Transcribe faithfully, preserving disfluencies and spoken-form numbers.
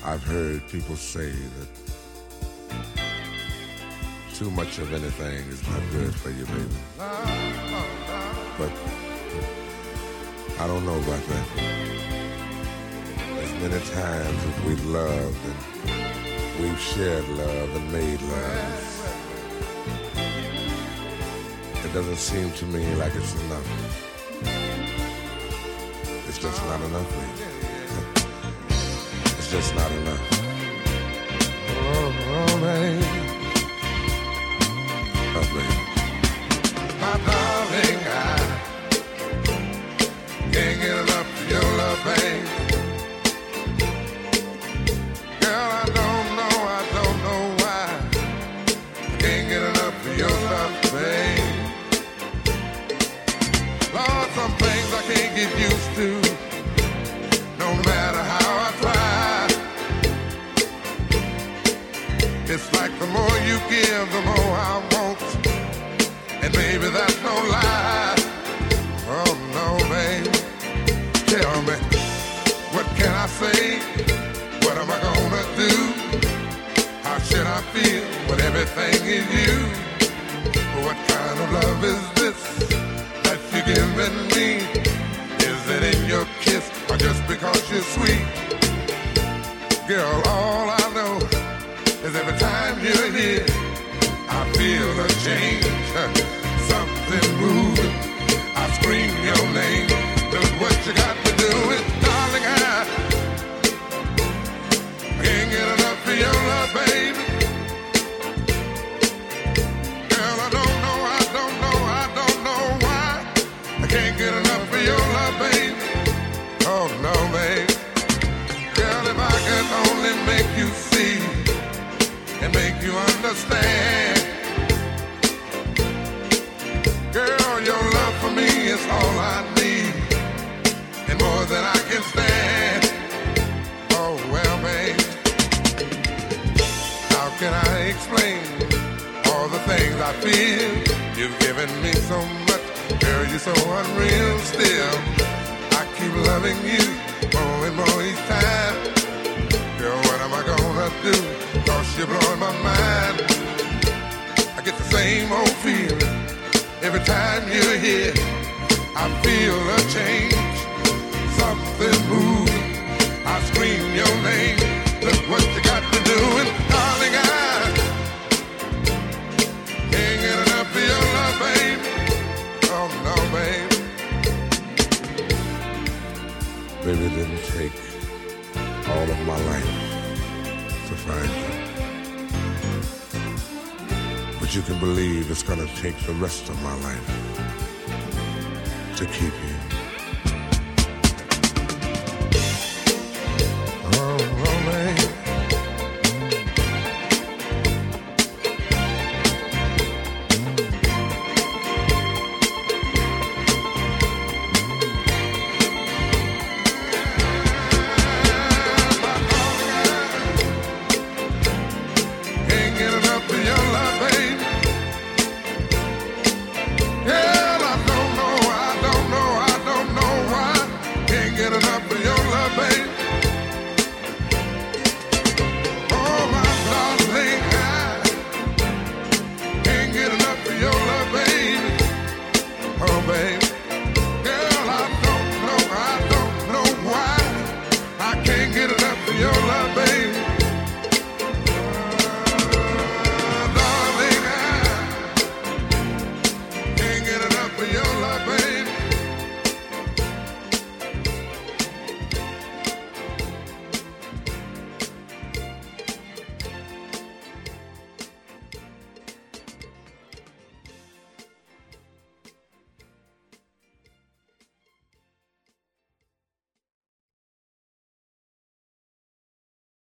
I've heard people say that too much of anything is not good for you, baby. But I don't know about that. As many times as we've loved and we've shared love and made love, it doesn't seem to me like it's enough. It's just not enough, baby. It's just not enough. Oh, oh baby. Oh, baby. My darling, I can't get enough of your love, baby. Girl, I don't know, I don't know why I can't get enough of your love, baby. Lord, some things I can't get used to, no matter how I try. It's like the more you give, the more I want. And baby, that's no lie. Oh no, baby. Tell me, what can I say? What am I gonna do? How should I feel when everything is you? What kind of love is this that you're giving me? Is it in your kiss or just because you're sweet? Girl, all I know is every time you're here, I feel a change, something moving. I scream your name. Look what you got to do is, darling, I can't get enough of your love, baby. Girl, I don't know, I don't know, I don't know why I can't get enough of your love, baby. Oh no, baby. Girl, if I could only make you see and make you understand. Girl, your love for me is all I need, and more than I can stand. Oh, well, babe, how can I explain all the things I feel? You've given me so much, girl, you're so unreal still. I keep loving you more and more each time. Girl, what am I gonna do? Cause you're blowing my mind. I get the same old feeling every time you're here. I feel a change, something moving. I scream your name. Look what you got to do, and darling, I can't get enough of your love, babe. Oh no, babe. Baby, it didn't take all of my life to find you. But you can believe it's gonna take the rest of my life to keep you. Oh, oh man. Your